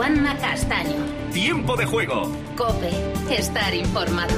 Juanma Castaño. Tiempo de juego. COPE. Estar informado.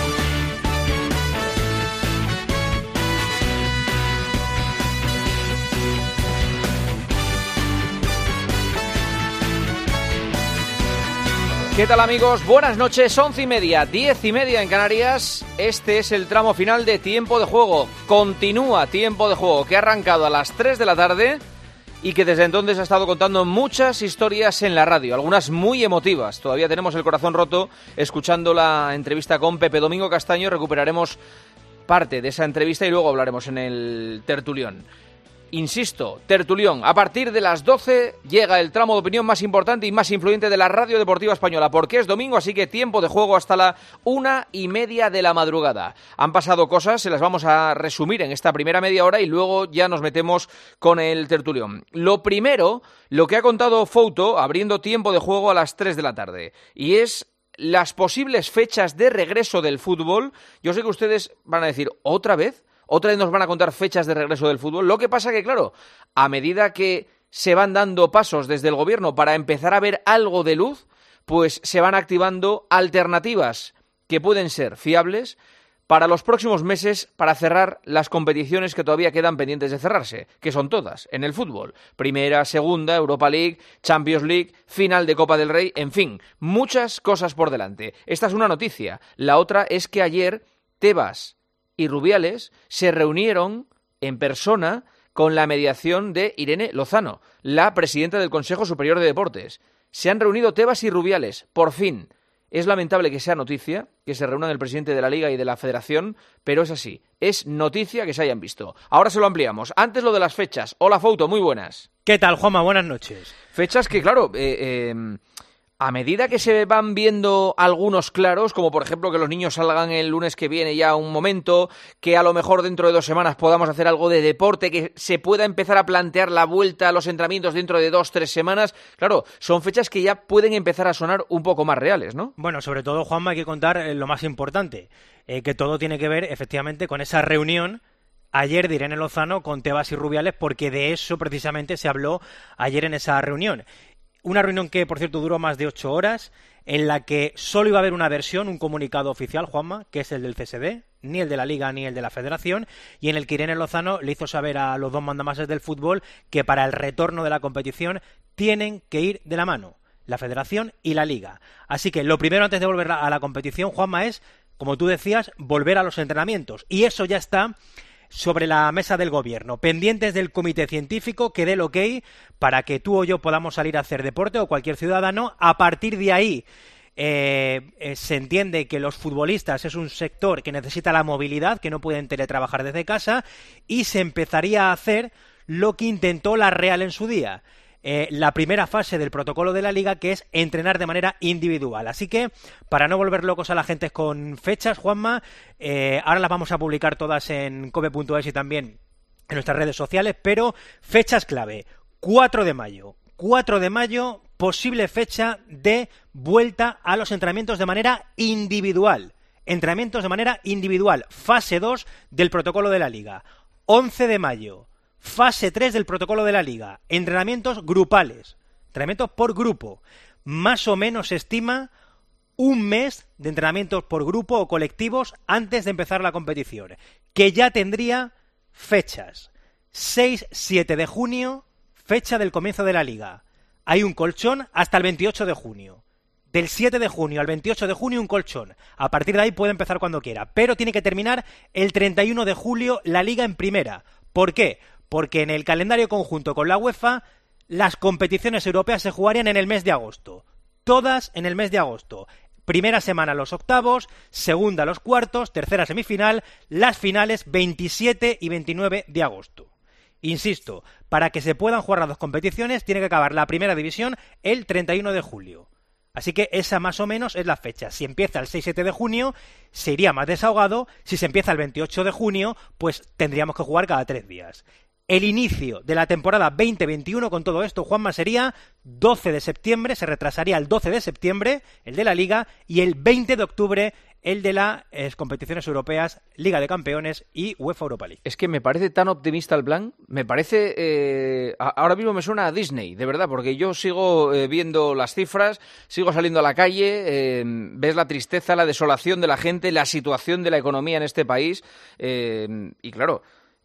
¿Qué tal, amigos? Buenas noches, 11:30, 10:30 en Canarias. Este es el tramo final de Tiempo de Juego. Continúa Tiempo de Juego, que ha arrancado a las 3 de la tarde y que desde entonces ha estado contando muchas historias en la radio, algunas muy emotivas. Todavía tenemos el corazón roto escuchando la entrevista con Pepe Domingo Castaño. Recuperaremos parte de esa entrevista y luego hablaremos en el tertulión. Insisto, tertulión, a partir de las 12 llega el tramo de opinión más importante y más influyente de la radio deportiva española, porque es domingo, así que Tiempo de Juego hasta la 1:30 de la madrugada. Han pasado cosas, se las vamos a resumir en esta primera media hora y luego ya nos metemos con el tertulión. Lo primero, lo que ha contado Fouto abriendo Tiempo de Juego a las 3 de la tarde, y es las posibles fechas de regreso del fútbol. Yo sé que ustedes van a decir, ¿otra vez? ¿Otra vez nos van a contar fechas de regreso del fútbol? Lo que pasa que, claro, a medida que se van dando pasos desde el gobierno para empezar a ver algo de luz, pues se van activando alternativas que pueden ser fiables para los próximos meses, para cerrar las competiciones que todavía quedan pendientes de cerrarse, que son todas en el fútbol. Primera, segunda, Europa League, Champions League, final de Copa del Rey, en fin, muchas cosas por delante. Esta es una noticia. La otra es que ayer Tebas y Rubiales se reunieron en persona con la mediación de Irene Lozano, la presidenta del Consejo Superior de Deportes. Se han reunido Tebas y Rubiales, por fin. Es lamentable que sea noticia, que se reúnan el presidente de la Liga y de la Federación, pero es así. Es noticia que se hayan visto. Ahora se lo ampliamos. Antes lo de las fechas. Hola, Fouto, muy buenas. ¿Qué tal, Juanma? Buenas noches. Fechas que, claro, a medida que se van viendo algunos claros, como por ejemplo que los niños salgan el lunes que viene ya un momento, que a lo mejor dentro de 2 semanas podamos hacer algo de deporte, que se pueda empezar a plantear la vuelta a los entrenamientos dentro de 2-3 semanas, claro, son fechas que ya pueden empezar a sonar un poco más reales, ¿no? Bueno, sobre todo, Juanma, hay que contar lo más importante, que todo tiene que ver efectivamente con esa reunión ayer de Irene Lozano con Tebas y Rubiales, porque de eso precisamente se habló ayer en esa reunión. Una reunión que, por cierto, duró más de 8 horas, en la que solo iba a haber una versión, un comunicado oficial, Juanma, que es el del CSD, ni el de la Liga ni el de la Federación, y en el que Irene Lozano le hizo saber a los dos mandamases del fútbol que para el retorno de la competición tienen que ir de la mano, la Federación y la Liga. Así que lo primero antes de volver a la competición, Juanma, es, como tú decías, volver a los entrenamientos. Y eso ya está sobre la mesa del gobierno, pendientes del comité científico que dé el ok para que tú o yo podamos salir a hacer deporte, o cualquier ciudadano. A partir de ahí se entiende que los futbolistas es un sector que necesita la movilidad, que no pueden teletrabajar desde casa, y se empezaría a hacer lo que intentó la Real en su día, la primera fase del protocolo de la Liga, que es entrenar de manera individual. Así que, para no volver locos a la gente con fechas, Juanma, ahora las vamos a publicar todas en cope.es y también en nuestras redes sociales, pero fechas clave: 4 de mayo. 4 de mayo, posible fecha de vuelta a los entrenamientos de manera individual. Entrenamientos de manera individual, fase 2 del protocolo de la Liga. 11 de mayo. Fase 3 del protocolo de la Liga, entrenamientos grupales, entrenamientos por grupo. Más o menos se estima un mes de entrenamientos por grupo o colectivos antes de empezar la competición, que ya tendría fechas. 6-7 de junio, fecha del comienzo de la Liga. Hay un colchón hasta el 28 de junio. Del 7 de junio al 28 de junio un colchón. A partir de ahí puede empezar cuando quiera, pero tiene que terminar el 31 de julio la Liga en primera. ¿Por qué? Porque en el calendario conjunto con la UEFA, las competiciones europeas se jugarían en el mes de agosto. Todas en el mes de agosto. Primera semana los octavos, segunda los cuartos, tercera semifinal, las finales 27 y 29 de agosto. Insisto, para que se puedan jugar las dos competiciones, tiene que acabar la primera división el 31 de julio. Así que esa más o menos es la fecha. Si empieza el 6-7 de junio, se iría más desahogado. Si se empieza el 28 de junio, pues tendríamos que jugar cada 3 días. El inicio de la temporada 2021 con todo esto, Juanma, sería 12 de septiembre, se retrasaría el 12 de septiembre, el de la Liga, y el 20 de octubre, el de las competiciones europeas, Liga de Campeones y UEFA Europa League. Es que me parece tan optimista el plan, me parece... ahora mismo me suena a Disney, de verdad, porque yo sigo viendo las cifras, sigo saliendo a la calle, ves la tristeza, la desolación de la gente, la situación de la economía en este país, y claro,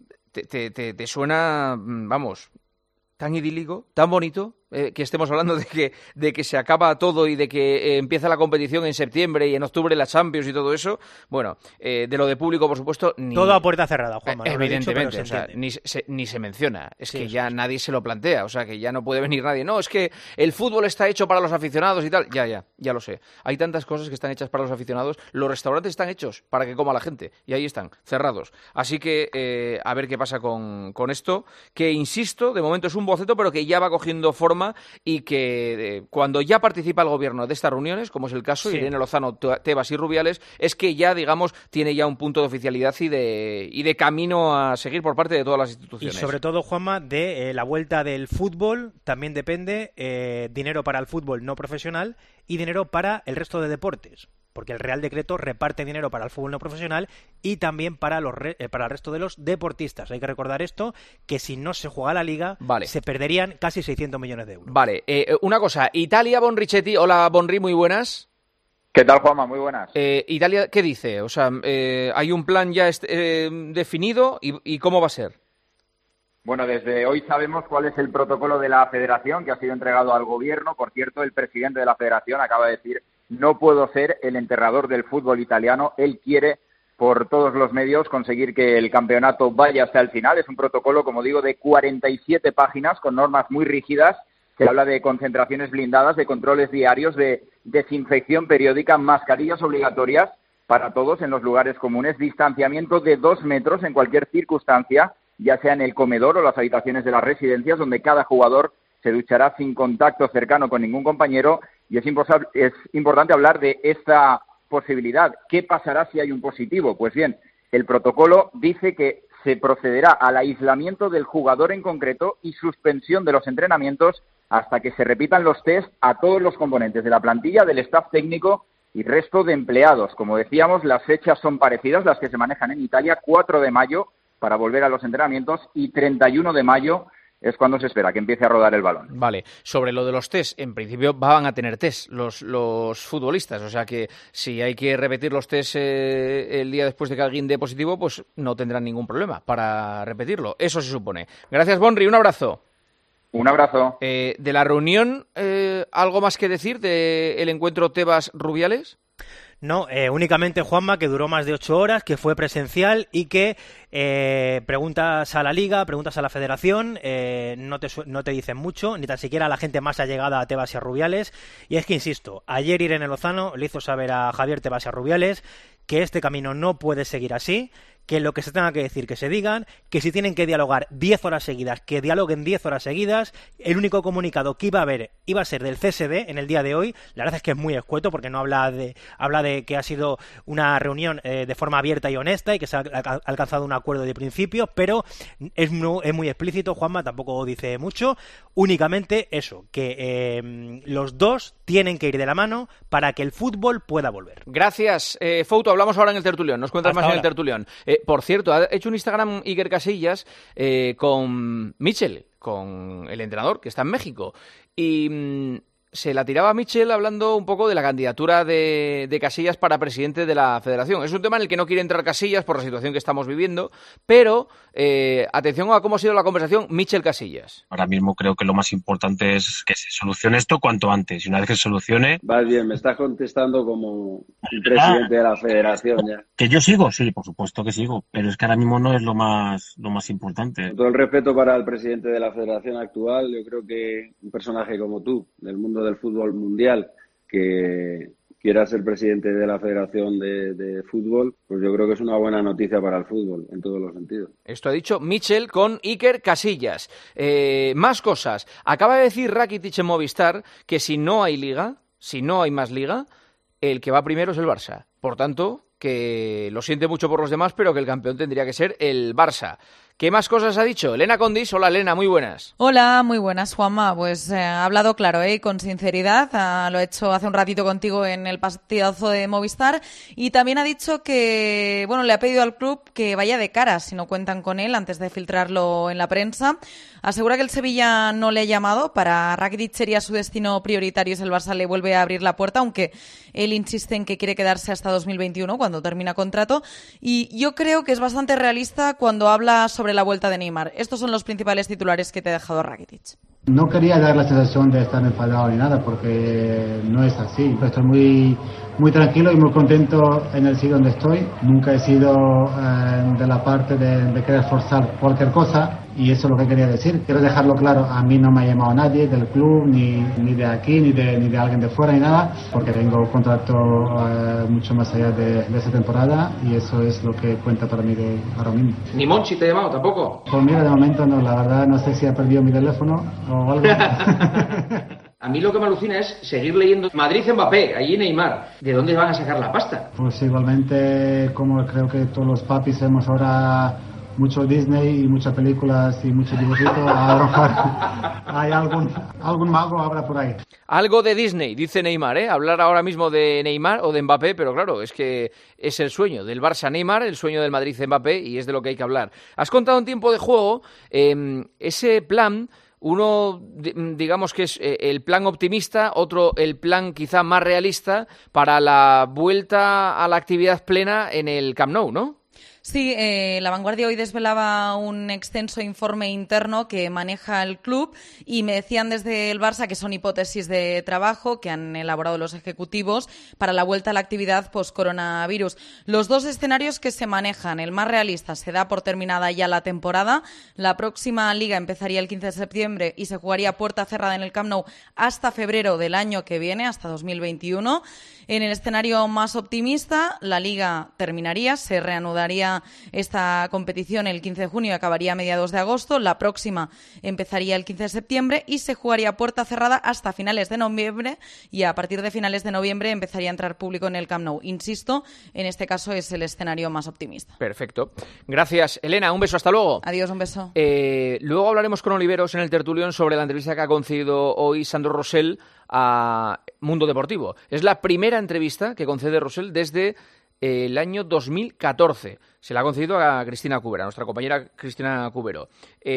te suena, vamos, tan idílico, tan bonito, que estemos hablando de que se acaba todo y de que empieza la competición en septiembre y en octubre la Champions y todo eso. Bueno, de lo de público, por supuesto, todo a puerta cerrada, Juanma. Evidentemente, o sea, ni se menciona. Es que ya nadie se lo plantea, o sea, que ya no puede venir nadie. No, es que el fútbol está hecho para los aficionados y tal. Ya lo sé. Hay tantas cosas que están hechas para los aficionados. Los restaurantes están hechos para que coma la gente y ahí están, cerrados. Así que a ver qué pasa con esto, que insisto, de momento es un boceto, pero que ya va cogiendo forma y que cuando ya participa el gobierno de estas reuniones, como es el caso, sí, Irene Lozano, Tebas y Rubiales, es que ya, digamos, tiene ya un punto de oficialidad y de camino a seguir por parte de todas las instituciones. Y sobre todo, Juanma, de la vuelta del fútbol también depende dinero para el fútbol no profesional y dinero para el resto de deportes, porque el Real Decreto reparte dinero para el fútbol no profesional y también para el resto de los deportistas. Hay que recordar esto, que si no se juega la Liga, vale, se perderían casi 600 millones de euros. Vale, una cosa, Italia, Bonrichetti, hola Bonri, muy buenas. ¿Qué tal, Juanma? Muy buenas. Italia, ¿qué dice? O sea, ¿hay un plan ya definido y cómo va a ser? Bueno, desde hoy sabemos cuál es el protocolo de la Federación que ha sido entregado al Gobierno. Por cierto, el presidente de la Federación acaba de decir: no puedo ser el enterrador del fútbol italiano. Él quiere, por todos los medios, conseguir que el campeonato vaya hasta el final. Es un protocolo, como digo, de 47 páginas con normas muy rígidas. Se habla de concentraciones blindadas, de controles diarios, de desinfección periódica, mascarillas obligatorias para todos en los lugares comunes, distanciamiento de 2 metros en cualquier circunstancia, ya sea en el comedor o las habitaciones de las residencias, donde cada jugador se duchará sin contacto cercano con ningún compañero. Y es importante hablar de esta posibilidad. ¿Qué pasará si hay un positivo? Pues bien, el protocolo dice que se procederá al aislamiento del jugador en concreto y suspensión de los entrenamientos hasta que se repitan los test a todos los componentes de la plantilla, del staff técnico y resto de empleados. Como decíamos, las fechas son parecidas, las que se manejan en Italia: 4 de mayo para volver a los entrenamientos y 31 de mayo es cuando se espera que empiece a rodar el balón. Vale, sobre lo de los test, en principio van a tener test los futbolistas, o sea que si hay que repetir los test el día después de que alguien dé positivo, pues no tendrán ningún problema para repetirlo, eso se supone. Gracias, Bonri, un abrazo. Un abrazo. De la reunión, ¿algo más que decir del encuentro Tebas-Rubiales? No, únicamente, Juanma, que duró más de 8 horas, que fue presencial y que preguntas a la Liga, preguntas a la Federación, no te dicen mucho, ni tan siquiera a la gente más allegada a Tebas y a Rubiales. Y es que, insisto, ayer Irene Lozano le hizo saber a Javier Tebas y a Rubiales que este camino no puede seguir así, que lo que se tenga que decir, que se digan, que si tienen que dialogar 10 horas seguidas, que dialoguen 10 horas seguidas. El único comunicado que iba a ser del CSD en el día de hoy. La verdad es que es muy escueto, porque no habla de que ha sido una reunión de forma abierta y honesta y que se ha alcanzado un acuerdo de principio, pero es muy explícito, Juanma, tampoco dice mucho. Únicamente eso, que los dos tienen que ir de la mano para que el fútbol pueda volver. Gracias, Fouto. Hablamos ahora en el tertulión. Nos cuentas Hasta más ahora. En el tertulión. Por cierto, ha hecho un Instagram Iker Casillas con Michel, con el entrenador que está en México. Y se la tiraba a Michel hablando un poco de la candidatura de Casillas para presidente de la Federación. Es un tema en el que no quiere entrar Casillas por la situación que estamos viviendo, pero atención a cómo ha sido la conversación Michel Casillas. Ahora mismo creo que lo más importante es que se solucione esto cuanto antes. Y una vez que se solucione... Vas bien, me estás contestando como el presidente de la Federación ya. Que yo sigo, sí, por supuesto que sigo, pero es que ahora mismo no es lo más importante. Con todo el respeto para el presidente de la Federación actual, yo creo que un personaje como tú, del mundo del fútbol mundial, que quiera ser presidente de la Federación de Fútbol, pues yo creo que es una buena noticia para el fútbol, en todos los sentidos. Esto ha dicho Michel con Iker Casillas. Más cosas. Acaba de decir Rakitic en Movistar que si no hay liga, si no hay más liga, el que va primero es el Barça. Por tanto, que lo siente mucho por los demás, pero que el campeón tendría que ser el Barça. ¿Qué más cosas ha dicho? Elena Condis. Hola, Elena, muy buenas. Hola, muy buenas, Juanma. Pues ha hablado claro, con sinceridad. Lo he hecho hace un ratito contigo en el partidazo de Movistar. Y también ha dicho que, le ha pedido al club que vaya de cara si no cuentan con él antes de filtrarlo en la prensa. Asegura que el Sevilla no le ha llamado. Para Rakitic sería su destino prioritario si el Barça le vuelve a abrir la puerta, aunque él insiste en que quiere quedarse hasta 2021, cuando termina contrato. Y yo creo que es bastante realista cuando habla sobre la vuelta de Neymar. Estos son los principales titulares que te ha dejado Rakitic. No quería dar la sensación de estar enfadado ni nada, porque no es así. Estoy muy tranquilo y muy contento en el sitio donde estoy. Nunca he sido de la parte de querer forzar cualquier cosa, y eso es lo que quería decir. Quiero dejarlo claro, a mí no me ha llamado nadie del club, ni de aquí, ni de alguien de fuera, ni nada, porque tengo un contrato mucho más allá de esta temporada, y eso es lo que cuenta para mí de ahora mismo. ¿Ni Monchi te ha llamado tampoco? Pues mira, de momento no, la verdad no sé si ha perdido mi teléfono o algo. A mí lo que me alucina es seguir leyendo Madrid-Mbappé, allí Neymar. ¿De dónde van a sacar la pasta? Pues igualmente, como creo que todos los papis hemos ahora mucho Disney y muchas películas y muchos dibujitos, a lo mejor hay algún mago habrá por ahí. Algo de Disney, dice Neymar, hablar ahora mismo de Neymar o de Mbappé, pero claro, es que es el sueño del Barça Neymar, el sueño del Madrid Mbappé, y es de lo que hay que hablar. Has contado en tiempo de juego ese plan. Uno, digamos que es el plan optimista, otro el plan quizá más realista para la vuelta a la actividad plena en el Camp Nou, ¿no? Sí, La Vanguardia hoy desvelaba un extenso informe interno que maneja el club, y me decían desde el Barça que son hipótesis de trabajo que han elaborado los ejecutivos para la vuelta a la actividad post-coronavirus. Los dos escenarios que se manejan, el más realista, se da por terminada ya la temporada. La próxima liga empezaría el 15 de septiembre y se jugaría a puerta cerrada en el Camp Nou hasta febrero del año que viene, hasta 2021. En el escenario más optimista, la liga terminaría, se reanudaría esta competición el 15 de junio y acabaría a mediados de agosto. La próxima empezaría el 15 de septiembre y se jugaría a puerta cerrada hasta finales de noviembre, y a partir de finales de noviembre empezaría a entrar público en el Camp Nou. Insisto, en este caso es el escenario más optimista. Perfecto. Gracias, Elena. Un beso, hasta luego. Adiós, un beso. Luego hablaremos con Oliveros en el tertulión sobre la entrevista que ha concedido hoy Sandro Rosell a Mundo Deportivo. Es la primera entrevista que concede Rosell desde el año 2014. Se la ha concedido a Cristina Cubera, nuestra compañera Cristina Cubero.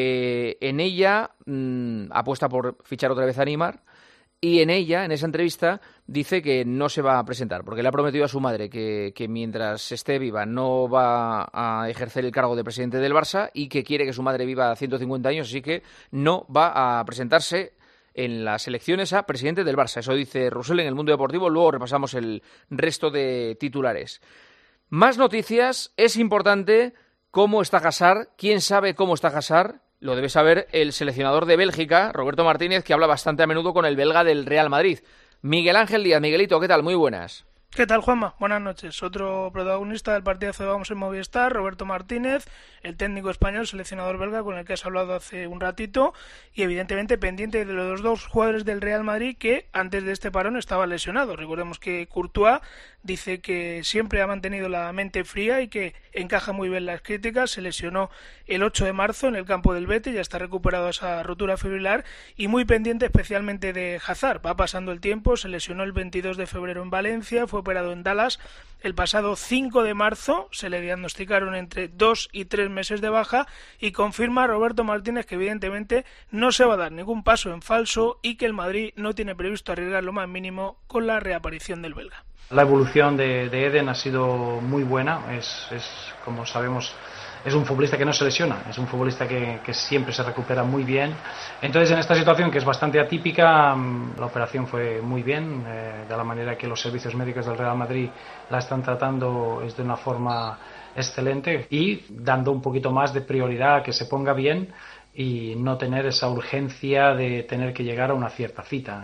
En ella apuesta por fichar otra vez a Neymar, y en esa entrevista, dice que no se va a presentar, porque le ha prometido a su madre que mientras esté viva no va a ejercer el cargo de presidente del Barça, y que quiere que su madre viva 150 años, así que no va a presentarse en las elecciones a presidente del Barça. Eso dice Rosell en el Mundo Deportivo. Luego repasamos el resto de titulares. Más noticias. Es importante cómo está Hazard. ¿Quién sabe cómo está Hazard? Lo debe saber el seleccionador de Bélgica, Roberto Martínez, que habla bastante a menudo con el belga del Real Madrid. Miguel Ángel Díaz. Miguelito, ¿qué tal? Muy buenas. ¿Qué tal, Juanma? Buenas noches. Otro protagonista del partidazo de Vamos en Movistar, Roberto Martínez, el técnico español, seleccionador belga, con el que has hablado hace un ratito, y evidentemente pendiente de los dos jugadores del Real Madrid que antes de este parón estaban lesionados. Recordemos que Courtois dice que siempre ha mantenido la mente fría y que encaja muy bien las críticas. Se lesionó el 8 de marzo en el campo del Betis, ya está recuperado esa rotura fibrilar, y muy pendiente especialmente de Hazard. Va pasando el tiempo, se lesionó el 22 de febrero en Valencia, fue operado en Dallas el pasado 5 de marzo, se le diagnosticaron entre 2 y 3 meses de baja, y confirma Roberto Martínez que evidentemente no se va a dar ningún paso en falso y que el Madrid no tiene previsto arriesgar lo más mínimo con la reaparición del belga. La evolución de Eden ha sido muy buena, es como sabemos, es un futbolista que no se lesiona, es un futbolista que siempre se recupera muy bien. Entonces, en esta situación que es bastante atípica, la operación fue muy bien, de la manera que los servicios médicos del Real Madrid la están tratando es de una forma excelente, y dando un poquito más de prioridad a que se ponga bien y no tener esa urgencia de tener que llegar a una cierta cita.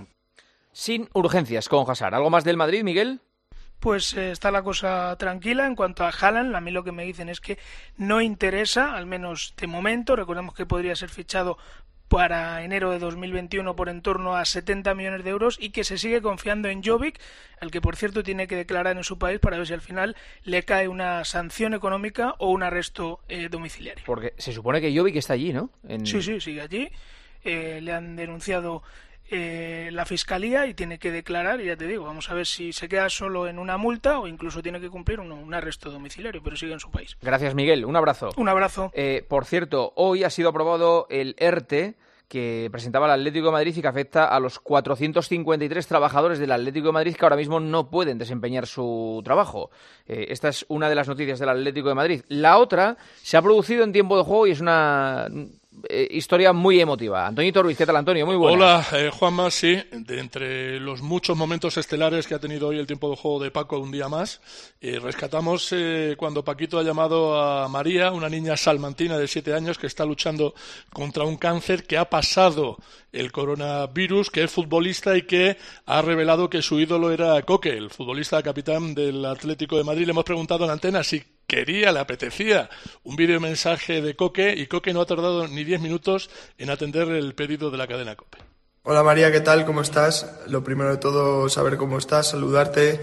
Sin urgencias con Hazard. ¿Algo más del Madrid, Miguel? Pues está la cosa tranquila. En cuanto a Haaland, a mí lo que me dicen es que no interesa, al menos de momento. Recordemos que podría ser fichado para enero de 2021 por en torno a 70 millones de euros y que se sigue confiando en Jovic, el que por cierto tiene que declarar en su país para ver si al final le cae una sanción económica o un arresto domiciliario. Porque se supone que Jovic está allí, ¿no? Sí, sigue allí. Le han denunciado la fiscalía y tiene que declarar, y ya te digo, vamos a ver si se queda solo en una multa o incluso tiene que cumplir un arresto domiciliario, pero sigue en su país. Gracias, Miguel. Un abrazo. Un abrazo. Por cierto, hoy ha sido aprobado el ERTE que presentaba el Atlético de Madrid y que afecta a los 453 trabajadores del Atlético de Madrid que ahora mismo no pueden desempeñar su trabajo. Esta es una de las noticias del Atlético de Madrid. La otra se ha producido en tiempo de juego y es una historia muy emotiva. Antoñito Ruiz, ¿qué tal, Antonio? Muy buenas. Hola, Juanma, sí, de entre los muchos momentos estelares que ha tenido hoy el tiempo de juego de Paco un día más, rescatamos cuando Paquito ha llamado a María, una niña salmantina de 7 años que está luchando contra un cáncer, que ha pasado el coronavirus, que es futbolista y que ha revelado que su ídolo era Coque, el futbolista capitán del Atlético de Madrid. Le hemos preguntado en antena si le apetecía un videomensaje de Coque, y Coque no ha tardado ni 10 minutos en atender el pedido de la cadena COPE. Hola María, ¿qué tal? ¿Cómo estás? Lo primero de todo, saber cómo estás, saludarte,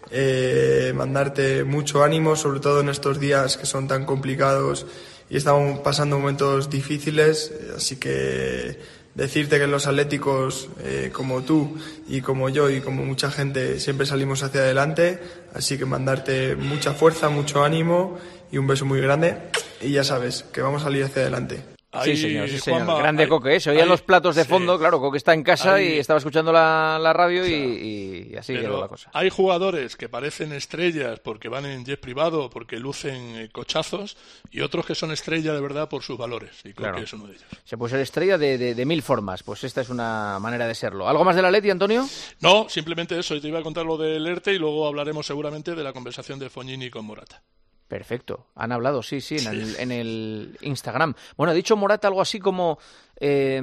mandarte mucho ánimo, sobre todo en estos días que son tan complicados y estamos pasando momentos difíciles, así que decirte que los atléticos, como tú y como yo y como mucha gente, siempre salimos hacia adelante, así que mandarte mucha fuerza, mucho ánimo y un beso muy grande, y ya sabes que vamos a salir hacia adelante. Sí, señor. Juanma, grande Coque, se oían los platos de fondo, sí. Claro, Coque está en casa y estaba escuchando la radio, o sea, y así quedó la cosa. Hay jugadores que parecen estrellas porque van en jet privado, porque lucen cochazos, y otros que son estrella de verdad por sus valores, y Coque es uno de ellos. Se puede ser estrella de mil formas, pues esta es una manera de serlo. ¿Algo más de la Atleti, Antonio? No, simplemente eso, te iba a contar lo del ERTE y luego hablaremos seguramente de la conversación de Fognini con Morata. Perfecto, han hablado, sí, en el Instagram. Bueno, ha dicho Morata algo así como que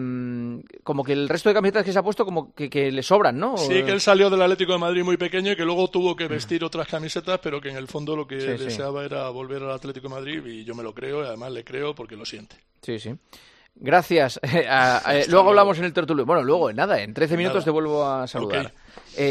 el resto de camisetas que se ha puesto como que le sobran, ¿no? Sí, que él salió del Atlético de Madrid muy pequeño y que luego tuvo que vestir otras camisetas, pero que en el fondo lo que deseaba era volver al Atlético de Madrid, y yo me lo creo, y además le creo porque lo siente. Sí. Gracias. Luego hablamos en el tertulio. Bueno, luego, en 13 minutos te vuelvo a saludar. Okay.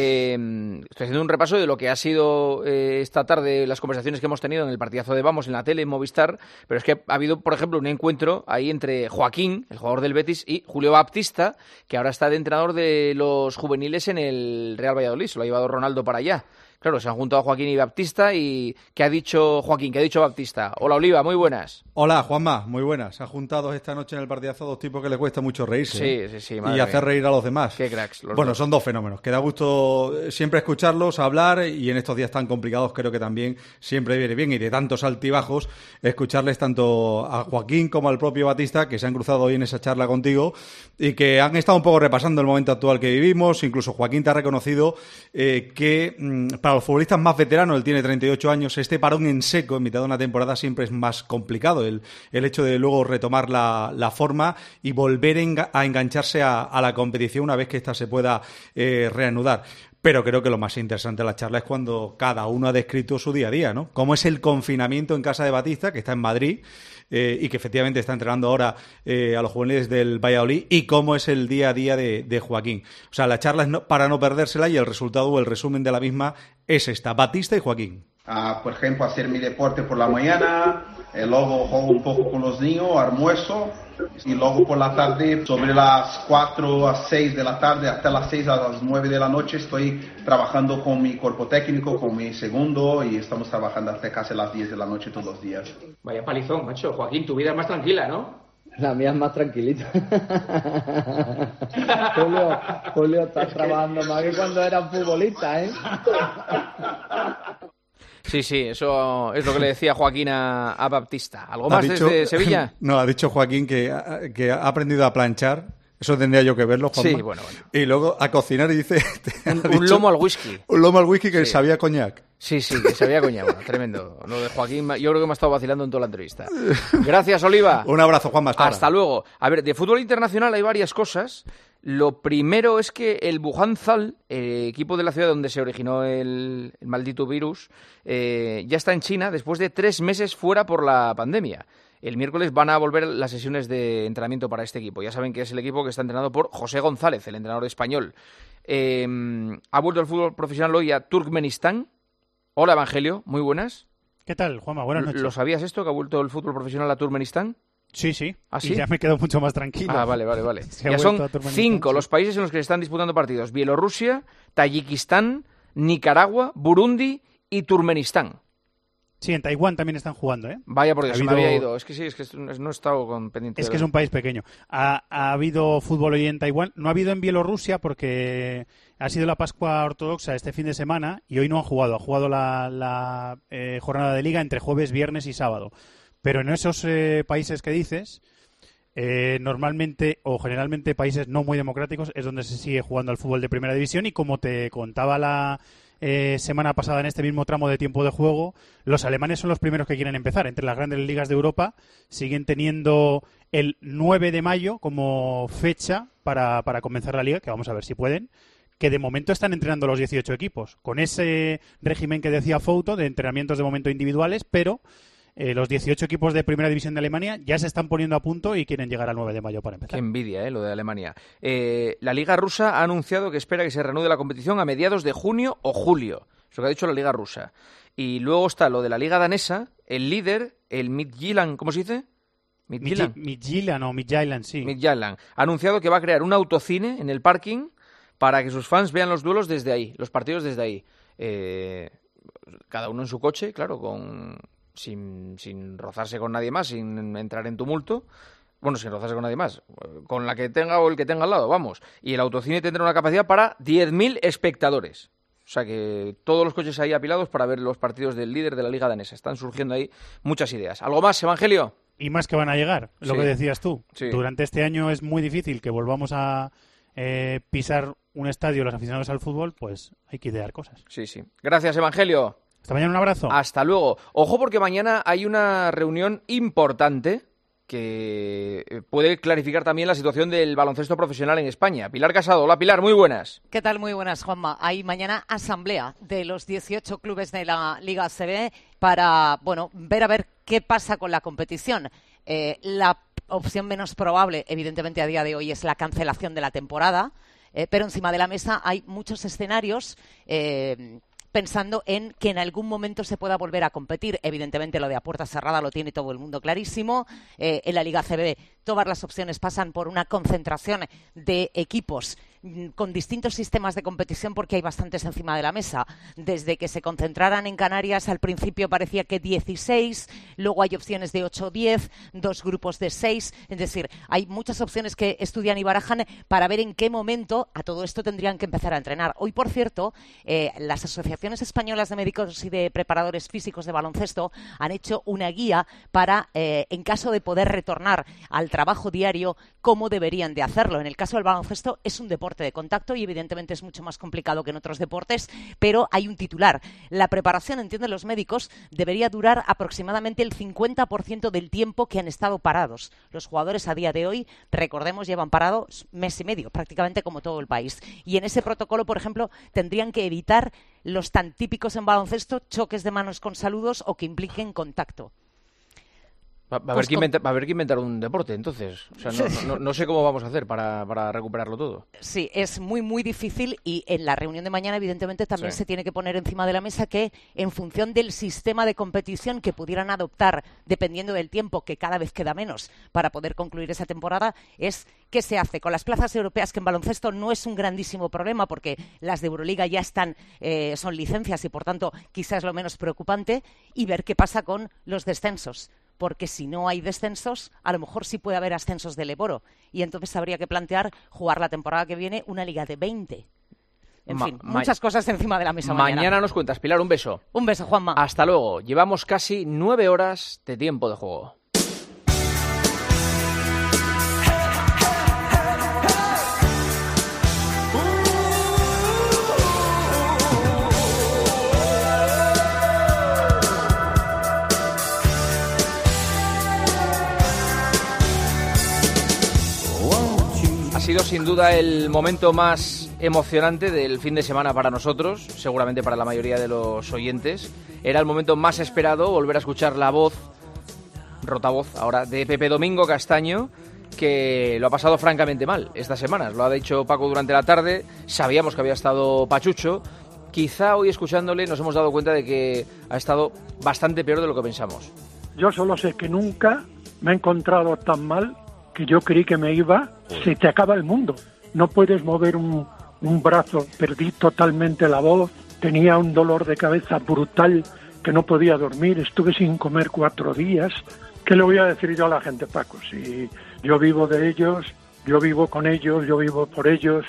Estoy haciendo un repaso de lo que ha sido esta tarde las conversaciones que hemos tenido en el partidazo de Vamos en la tele, en Movistar, pero es que ha habido, por ejemplo, un encuentro ahí entre Joaquín, el jugador del Betis, y Julio Baptista, que ahora está de entrenador de los juveniles en el Real Valladolid. Se lo ha llevado Ronaldo para allá. Claro, se han juntado Joaquín y Baptista. ¿Y qué ha dicho Joaquín? ¿Qué ha dicho Baptista? Hola, Oliva, muy buenas. Hola, Juanma, muy buenas. Se han juntado esta noche en el partidazo dos tipos que les cuesta mucho reírse. Sí, y hacer reír a los demás. Qué cracks. Bueno, son dos fenómenos. Que da gusto siempre escucharlos, hablar, y en estos días tan complicados creo que también siempre viene bien, y de tantos altibajos, escucharles tanto a Joaquín como al propio Baptista, que se han cruzado hoy en esa charla contigo y que han estado un poco repasando el momento actual que vivimos. Incluso Joaquín te ha reconocido que para los futbolistas más veteranos, él tiene 38 años, este parón en seco en mitad de una temporada siempre es más complicado, el hecho de luego retomar la forma y volver a engancharse a la competición una vez que ésta se pueda reanudar. Pero creo que lo más interesante de la charla es cuando cada uno ha descrito su día a día, ¿no? Cómo es el confinamiento en casa de Baptista, que está en Madrid, y que efectivamente está entrenando ahora a los juveniles del Valladolid, y cómo es el día a día de Joaquín. O sea, la charla es para no perdérsela, y el resultado o el resumen de la misma es esta: Baptista y Joaquín. Por ejemplo, hacer mi deporte por la mañana, luego juego un poco con los niños, almuerzo, y luego por la tarde, sobre las 4 a 6 de la tarde, hasta las 6 a las 9 de la noche, estoy trabajando con mi cuerpo técnico, con mi segundo, y estamos trabajando hasta casi las 10 de la noche todos los días. Vaya palizón, macho. Joaquín, tu vida es más tranquila, ¿no? La mía es más tranquilita. Julio está trabajando más que cuando era futbolista, ¿eh? Sí, eso es lo que le decía Joaquín a Baptista. ¿Algo más desde Sevilla? No, ha dicho Joaquín que ha aprendido a planchar. Eso tendría yo que verlo, Juanma. Sí, bueno. Y luego a cocinar, y dice... Un lomo al whisky. Un lomo al whisky que sabía coñac. Sí, que sabía coñac. Bueno, tremendo. Lo de Joaquín, yo creo que me ha estado vacilando en toda la entrevista. Gracias, Oliva. Un abrazo, Juanma. Hasta luego. A ver, de fútbol internacional hay varias cosas. Lo primero es que el Wuhan Zal, equipo de la ciudad donde se originó el maldito virus, ya está en China después de 3 meses fuera por la pandemia. El miércoles van a volver las sesiones de entrenamiento para este equipo. Ya saben que es el equipo que está entrenado por José González, el entrenador español. Ha vuelto el fútbol profesional hoy a Turkmenistán. Hola, Evangelio, muy buenas. ¿Qué tal, Juanma? Buenas noches. ¿Lo sabías esto, que ha vuelto el fútbol profesional a Turkmenistán? Sí, sí. ¿Ah, sí? Y ya me quedo mucho más tranquilo. Ah, vale. Ya son 5 los países en los que se están disputando partidos. Bielorrusia, Tayikistán, Nicaragua, Burundi y Turkmenistán. Sí, en Taiwán también están jugando, ¿eh? Vaya por Dios, se me había ido. Es que no he estado con pendiente. Es que es un país pequeño. Ha habido fútbol hoy en Taiwán. No ha habido en Bielorrusia porque ha sido la Pascua Ortodoxa este fin de semana y hoy no han jugado. Ha jugado la jornada de liga entre jueves, viernes y sábado. Pero en esos países que dices, normalmente o generalmente países no muy democráticos, es donde se sigue jugando al fútbol de primera división. Y como te contaba la semana pasada en este mismo tramo de tiempo de juego, los alemanes son los primeros que quieren empezar. Entre las grandes ligas de Europa siguen teniendo el 9 de mayo como fecha para comenzar la liga, que vamos a ver si pueden, que de momento están entrenando los 18 equipos, con ese régimen que decía Fouto de entrenamientos de momento individuales, pero los 18 equipos de primera división de Alemania ya se están poniendo a punto y quieren llegar al 9 de mayo para empezar. Qué envidia, lo de Alemania. La Liga Rusa ha anunciado que espera que se reanude la competición a mediados de junio o julio. Eso que ha dicho la Liga Rusa. Y luego está lo de la Liga Danesa, el líder, el Midtjylland, ¿cómo se dice? Midtjylland, sí. Midtjylland. Ha anunciado que va a crear un autocine en el parking para que sus fans vean los duelos desde ahí, los partidos desde ahí. Cada uno en su coche, claro, sin rozarse con nadie más, sin entrar en tumulto. Bueno, sin rozarse con nadie más, con la que tenga o el que tenga al lado, vamos. Y el autocine tendrá una capacidad para 10.000 espectadores. O sea que todos los coches ahí apilados para ver los partidos del líder de la Liga Danesa. Están surgiendo ahí muchas ideas. ¿Algo más, Evangelio? Y más que van a llegar, lo que decías tú. Sí. Durante este año es muy difícil que volvamos a pisar un estadio los aficionados al fútbol, pues hay que idear cosas. Sí. Gracias, Evangelio. Hasta mañana, un abrazo. Hasta luego. Ojo porque mañana hay una reunión importante que puede clarificar también la situación del baloncesto profesional en España. Pilar Casado. Hola, Pilar, muy buenas. ¿Qué tal? Muy buenas, Juanma. Hay mañana asamblea de los 18 clubes de la Liga ACB para, ver a ver qué pasa con la competición. La opción menos probable, evidentemente, a día de hoy es la cancelación de la temporada, pero encima de la mesa hay muchos escenarios pensando en que en algún momento se pueda volver a competir. Evidentemente lo de a puerta cerrada lo tiene todo el mundo clarísimo. En la Liga ACB todas las opciones pasan por una concentración de equipos con distintos sistemas de competición porque hay bastantes encima de la mesa. Desde que se concentraran en Canarias al principio parecía que 16, luego hay opciones de 8 o 10, 2 grupos de 6, es decir, hay muchas opciones que estudian y barajan para ver en qué momento a todo esto tendrían que empezar a entrenar. Hoy, por cierto, las asociaciones españolas de médicos y de preparadores físicos de baloncesto han hecho una guía para, en caso de poder retornar al trabajo diario, cómo deberían de hacerlo. En el caso del baloncesto es un deporte de contacto y evidentemente es mucho más complicado que en otros deportes, pero hay un titular. La preparación, entienden los médicos, debería durar aproximadamente el 50% del tiempo que han estado parados. Los jugadores a día de hoy, recordemos, llevan parados mes y medio, prácticamente como todo el país. Y en ese protocolo, por ejemplo, tendrían que evitar los tan típicos en baloncesto choques de manos con saludos o que impliquen contacto. Va a haber que inventar un deporte, entonces. O sea, no sé cómo vamos a hacer para recuperarlo todo. Sí, es muy, muy difícil y en la reunión de mañana, evidentemente, también se tiene que poner encima de la mesa que, en función del sistema de competición que pudieran adoptar, dependiendo del tiempo, que cada vez queda menos para poder concluir esa temporada, es qué se hace con las plazas europeas, que en baloncesto no es un grandísimo problema porque las de Euroliga ya están, son licencias y, por tanto, quizás es lo menos preocupante, y ver qué pasa con los descensos. Porque si no hay descensos, a lo mejor sí puede haber ascensos del Eboro. Y entonces habría que plantear jugar la temporada que viene una liga de 20. En fin, muchas cosas encima de la mesa mañana. Mañana nos cuentas, Pilar, un beso. Un beso, Juanma. Hasta luego. Llevamos casi 9 horas de tiempo de juego. Ha sido sin duda el momento más emocionante del fin de semana para nosotros, seguramente para la mayoría de los oyentes. Era el momento más esperado, volver a escuchar la voz rotavoz ahora de Pepe Domingo Castaño, que lo ha pasado francamente mal estas semanas. Lo ha dicho Paco durante la tarde, sabíamos que había estado pachucho. Quizá hoy escuchándole nos hemos dado cuenta de que ha estado bastante peor de lo que pensamos. Yo solo sé que nunca me he encontrado tan mal que yo creí que me iba. Se te acaba el mundo. No puedes mover un brazo, perdí totalmente la voz, tenía un dolor de cabeza brutal que no podía dormir, estuve sin comer 4 días. ¿Qué le voy a decir yo a la gente, Paco? Si yo vivo de ellos, yo vivo con ellos, yo vivo por ellos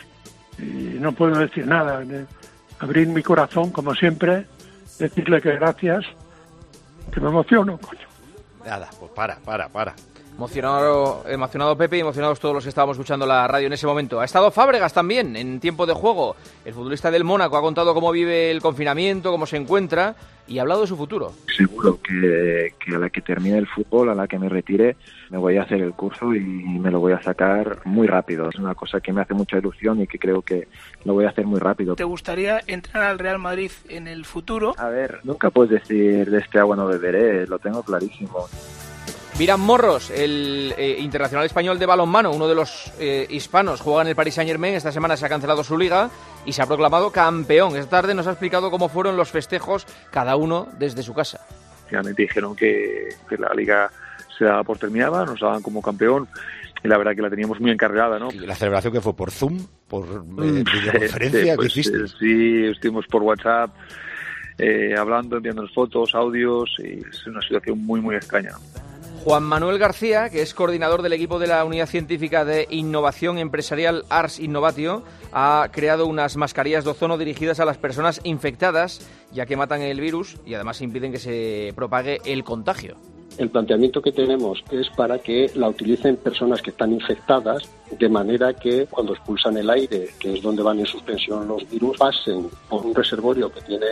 y no puedo decir nada. Abrir mi corazón, como siempre, decirle que gracias, que me emociono, coño. Nada, pues para. Emocionado Pepe y emocionados todos los que estábamos escuchando la radio en ese momento. Ha estado Fábregas también en tiempo de juego. El futbolista del Mónaco ha contado cómo vive el confinamiento, cómo se encuentra y ha hablado de su futuro. Seguro que a la que termine el fútbol, a la que me retire, me voy a hacer el curso y me lo voy a sacar muy rápido. Es una cosa que me hace mucha ilusión y que creo que lo voy a hacer muy rápido. ¿Te gustaría entrenar al Real Madrid en el futuro? A ver, nunca puedes decir de este agua no beberé, lo tengo clarísimo. Miran Morros, el internacional español de balonmano, uno de los hispanos, juega en el Paris Saint-Germain. Esta semana se ha cancelado su liga y se ha proclamado campeón. Esta tarde nos ha explicado cómo fueron los festejos, cada uno desde su casa. Finalmente dijeron que la liga se daba por terminada, nos daban como campeón y la verdad que la teníamos muy encargada, ¿no? ¿Y la celebración que fue por Zoom, por videoconferencia? Pues, ¿qué hiciste? Sí, estuvimos por WhatsApp hablando, enviándonos fotos, audios y es una situación muy, muy extraña. Juan Manuel García, que es coordinador del equipo de la Unidad Científica de Innovación Empresarial Ars Innovatio, ha creado unas mascarillas de ozono dirigidas a las personas infectadas, ya que matan el virus y además impiden que se propague el contagio. El planteamiento que tenemos es para que la utilicen personas que están infectadas, de manera que cuando expulsan el aire, que es donde van en suspensión los virus, pasen por un reservorio que tiene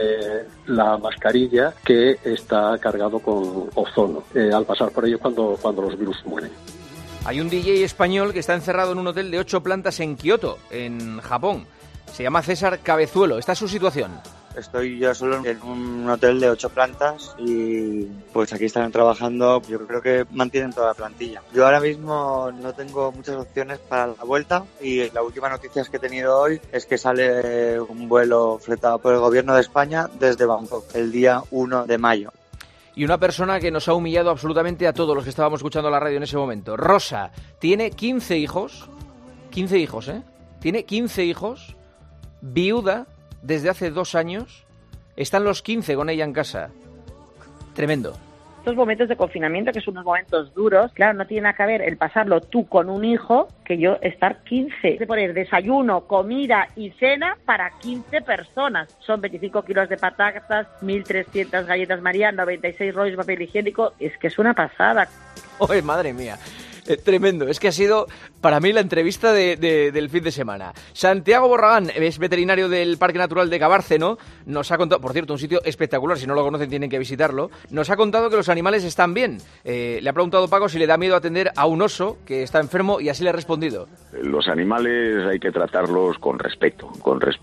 la mascarilla que está cargado con ozono. Al pasar por ello cuando los virus mueren. Hay un DJ español que está encerrado en un hotel de 8 plantas en Kioto, en Japón. Se llama César Cabezuelo. Esta es su situación. Estoy yo solo en un hotel de 8 plantas y pues aquí están trabajando, yo creo que mantienen toda la plantilla. Yo ahora mismo no tengo muchas opciones para la vuelta y la última noticia que he tenido hoy es que sale un vuelo fletado por el gobierno de España desde Bangkok el día 1 de mayo. Y una persona que nos ha humillado absolutamente a todos los que estábamos escuchando la radio en ese momento. Rosa tiene 15 hijos. 15 hijos, ¿eh? Tiene 15 hijos. Viuda desde hace 2 años. Están los 15 con ella en casa. Tremendo. Estos momentos de confinamiento, que son unos momentos duros, claro, no tiene nada que ver el pasarlo tú con un hijo que yo estar 15. De poner desayuno, comida y cena para 15 personas. Son 25 kilos de patatas, 1.300 galletas María, 96 rollos de papel higiénico. Es que es una pasada. ¡Ay, madre mía! Tremendo, es que ha sido para mí la entrevista del fin de semana. Santiago Borragán es veterinario del Parque Natural de Cabárceno. Nos ha contado, por cierto, un sitio espectacular, si no lo conocen tienen que visitarlo. Nos ha contado que los animales están bien. Le ha preguntado Paco si le da miedo atender a un oso que está enfermo y así le ha respondido. Los animales hay que tratarlos con respeto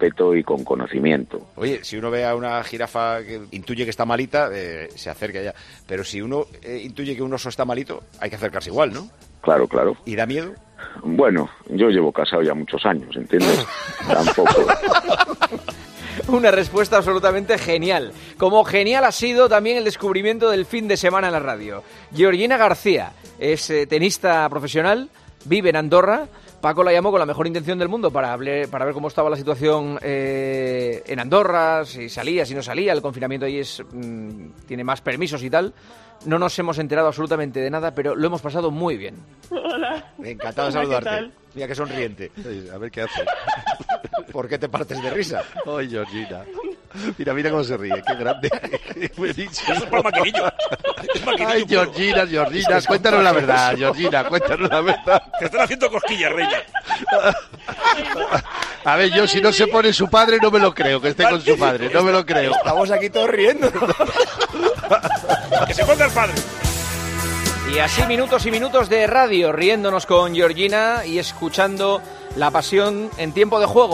y con conocimiento. Oye, si uno ve a una jirafa que intuye que está malita, se acerca ya. Pero si uno intuye que un oso está malito, hay que acercarse igual, ¿no? Claro. ¿Y da miedo? Bueno, yo llevo casado ya muchos años, ¿entiendes? Tampoco. Una respuesta absolutamente genial. Como genial ha sido también el descubrimiento del fin de semana en la radio. Georgina García es tenista profesional, vive en Andorra. Paco la llamó con la mejor intención del mundo para ver cómo estaba la situación en Andorra, si salía, si no salía, el confinamiento ahí tiene más permisos y tal. No nos hemos enterado absolutamente de nada, pero lo hemos pasado muy bien. Hola. Encantado de saludarte. Mira qué sonriente. A ver qué hace. ¿Por qué te partes de risa? Ay, Georgina. Mira cómo se ríe. Qué grande. Es para maquinillo. Ay, Georgina, cuéntanos la verdad, Georgina, cuéntanos la verdad. Te están haciendo cosquillas, reina. A ver, yo si no se pone su padre no me lo creo, que esté con su padre, no me lo creo. Estamos aquí todos riendo. Que se ponga el padre. Y así minutos y minutos de radio, riéndonos con Georgina y escuchando la pasión en tiempo de juego.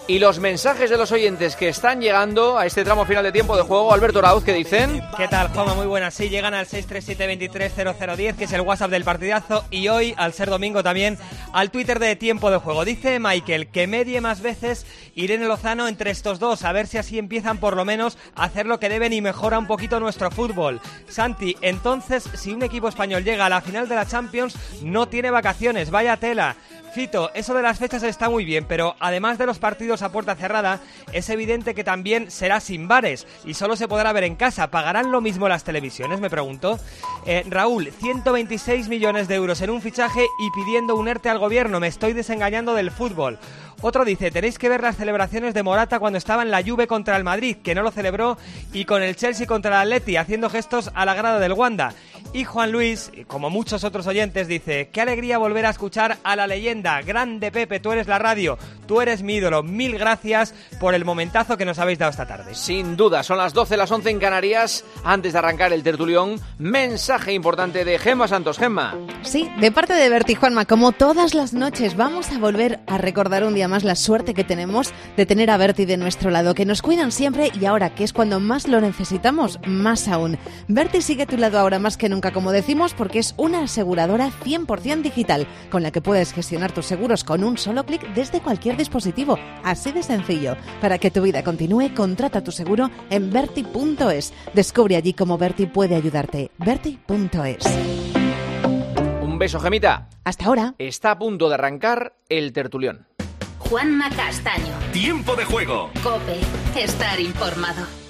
Y los mensajes de los oyentes que están llegando a este tramo final de tiempo de juego. Alberto Arauz, ¿qué dicen? ¿Qué tal, Juanma? Muy buenas. Sí, llegan al 637-230010, que es el WhatsApp del partidazo, y hoy, al ser domingo también, al Twitter de tiempo de juego. Dice Michael que medie más veces Irene Lozano entre estos dos, a ver si así empiezan por lo menos a hacer lo que deben y mejora un poquito nuestro fútbol. Santi, entonces, si un equipo español llega a la final de la Champions, no tiene vacaciones, vaya tela. Fito, eso de las fechas está muy bien, pero además de los partidos a puerta cerrada, es evidente que también será sin bares y solo se podrá ver en casa. ¿Pagarán lo mismo las televisiones? Me pregunto. Raúl, 126 millones de euros en un fichaje y pidiendo un ERTE al gobierno. Me estoy desengañando del fútbol. Otro dice, tenéis que ver las celebraciones de Morata cuando estaba en la Juve contra el Madrid, que no lo celebró, y con el Chelsea contra el Atleti, haciendo gestos a la grada del Wanda. Y Juan Luis, como muchos otros oyentes, dice, qué alegría volver a escuchar a la leyenda. Grande Pepe, tú eres la radio, tú eres mi ídolo. Mil gracias por el momentazo que nos habéis dado esta tarde. Sin duda, son las 12, las 11 en Canarias. Antes de arrancar el tertulión, mensaje importante de Gemma Santos. Gemma. Sí, de parte de Berti, Juanma, como todas las noches, vamos a volver a recordar un día más la suerte que tenemos de tener a Berti de nuestro lado, que nos cuidan siempre y ahora que es cuando más lo necesitamos, más aún. Berti sigue a tu lado ahora más que nunca, como decimos, porque es una aseguradora 100% digital, con la que puedes gestionar tus seguros con un solo clic desde cualquier dispositivo. Así de sencillo. Para que tu vida continúe, contrata tu seguro en Berti.es. Descubre allí cómo Berti puede ayudarte. Berti.es. Un beso, Gemita. Hasta ahora. Está a punto de arrancar el tertulión. Juanma Castaño. Tiempo de juego. COPE. Estar informado.